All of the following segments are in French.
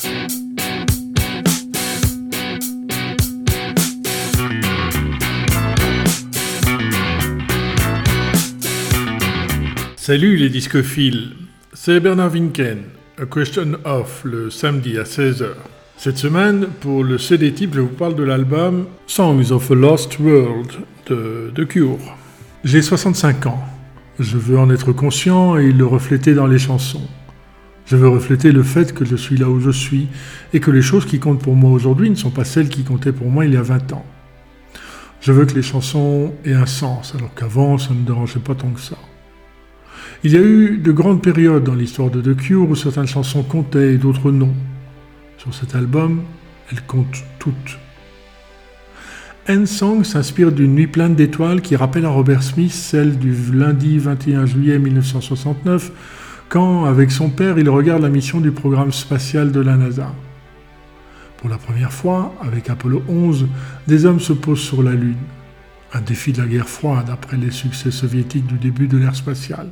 Salut les discophiles, c'est Bernard Winken, A Question Of, le samedi à 16h. Cette semaine, pour le CD type, je vous parle de l'album Songs of a Lost World de The Cure. J'ai 65 ans, je veux en être conscient et le refléter dans les chansons. Je veux refléter le fait que je suis là où je suis et que les choses qui comptent pour moi aujourd'hui ne sont pas celles qui comptaient pour moi il y a 20 ans. Je veux que les chansons aient un sens, alors qu'avant ça ne me dérangeait pas tant que ça. Il y a eu de grandes périodes dans l'histoire de The Cure où certaines chansons comptaient et d'autres non. Sur cet album, elles comptent toutes. End Song s'inspire d'une nuit pleine d'étoiles qui rappelle à Robert Smith celle du lundi 21 juillet 1969, quand, avec son père, il regarde la mission du programme spatial de la NASA. Pour la première fois, avec Apollo 11, des hommes se posent sur la Lune. Un défi de la guerre froide après les succès soviétiques du début de l'ère spatiale.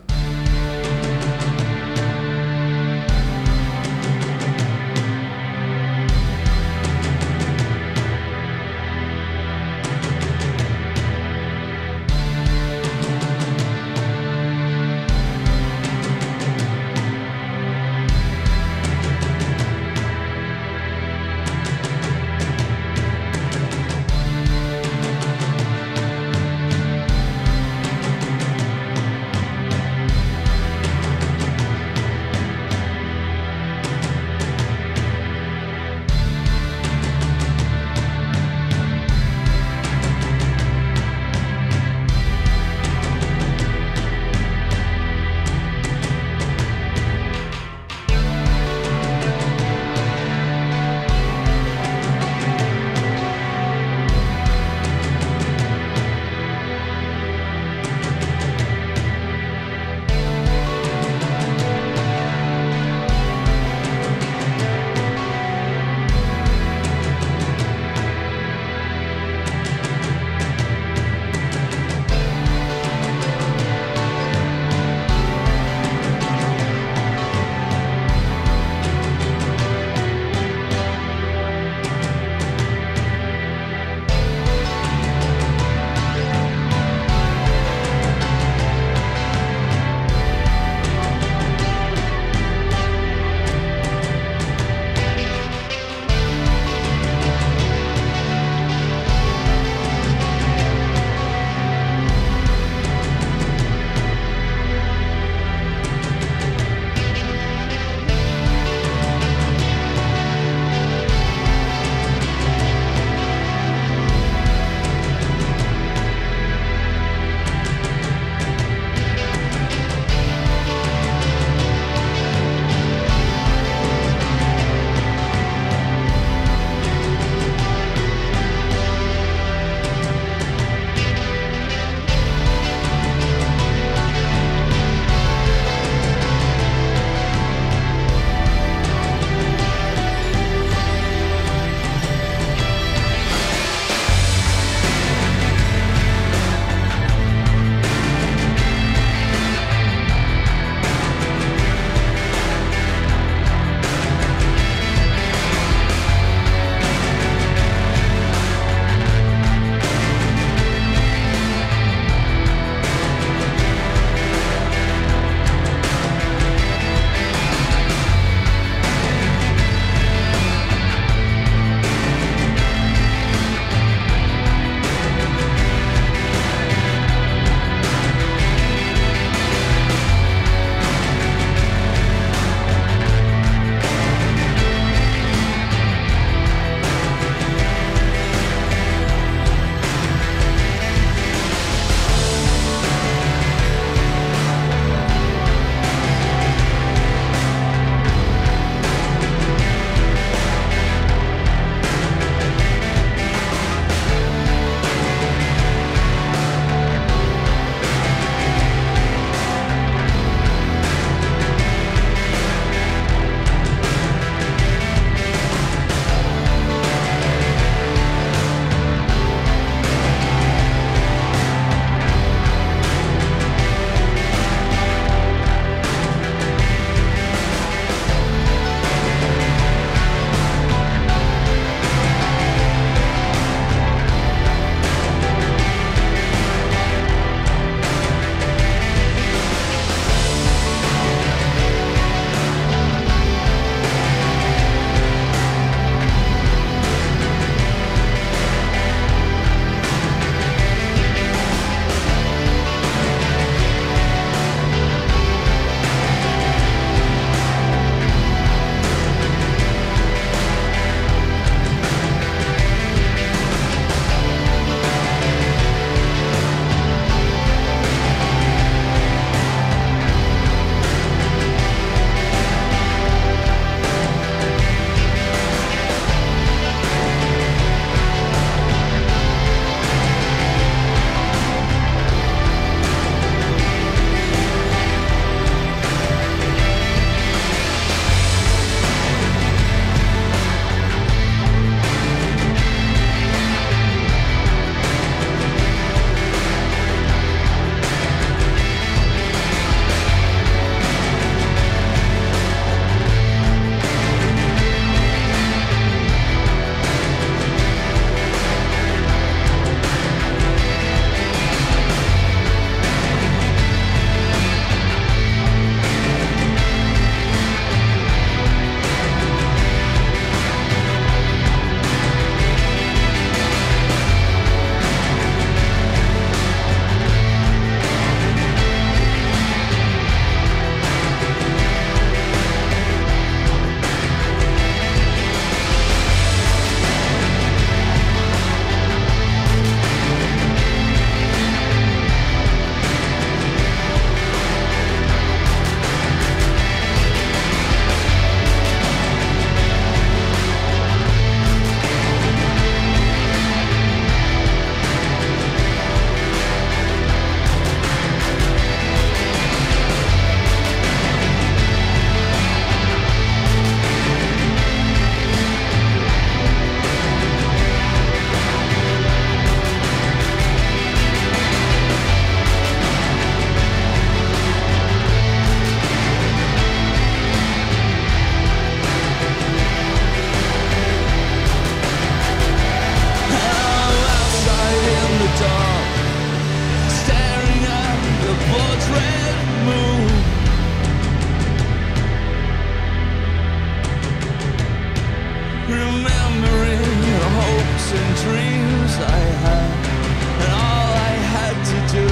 and dreams I had, and all I had to do.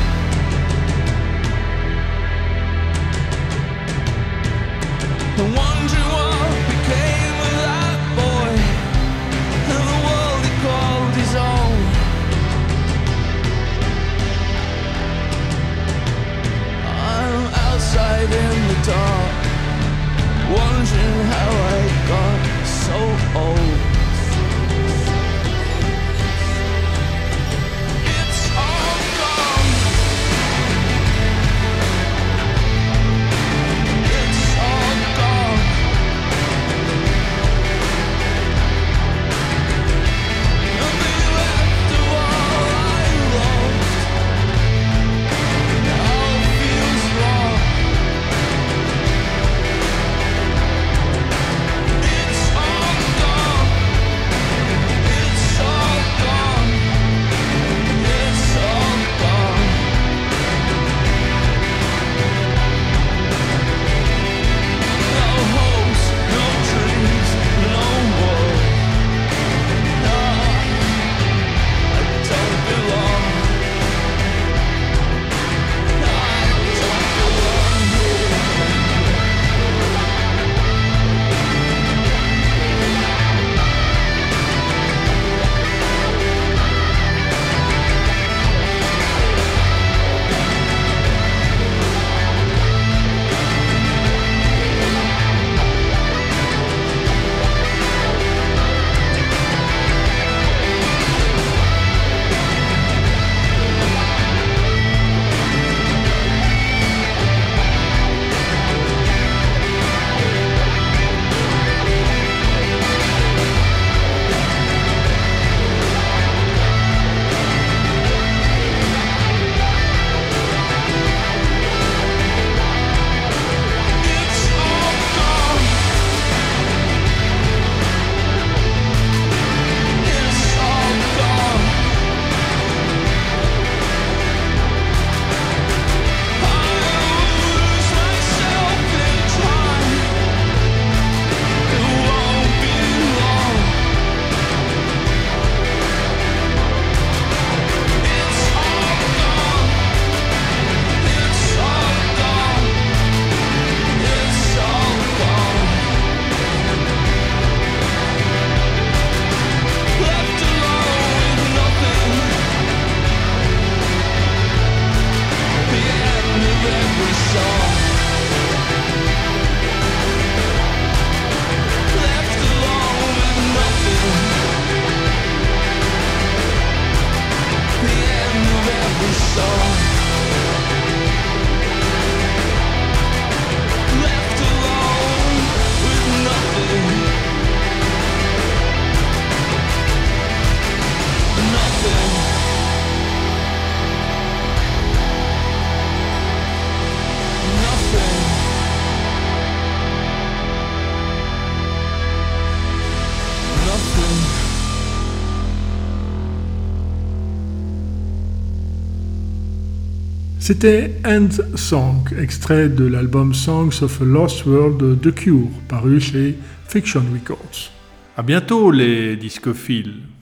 And wondering what became of that boy, and the world he called his own. I'm outside in the dark, wondering how I got so old. It's all gone. It's all gone. Nothing left of all I lost. It all feels wrong. It's all gone. It's all gone. It's all gone. No hopes, no dreams, no more. No, I don't belong. I don't belong here. It's all gone. It's all gone. I lose myself in time. It won't be long. It's all gone. It's all gone. It's all gone. Left alone with nothing. The end of every song. Left alone with nothing. The end of every song. Left alone with nothing. Nothing. Nothing. Nothing. C'était End's Song, extrait de l'album Songs of a Lost World de The Cure, paru chez Fiction Records. À bientôt les discophiles.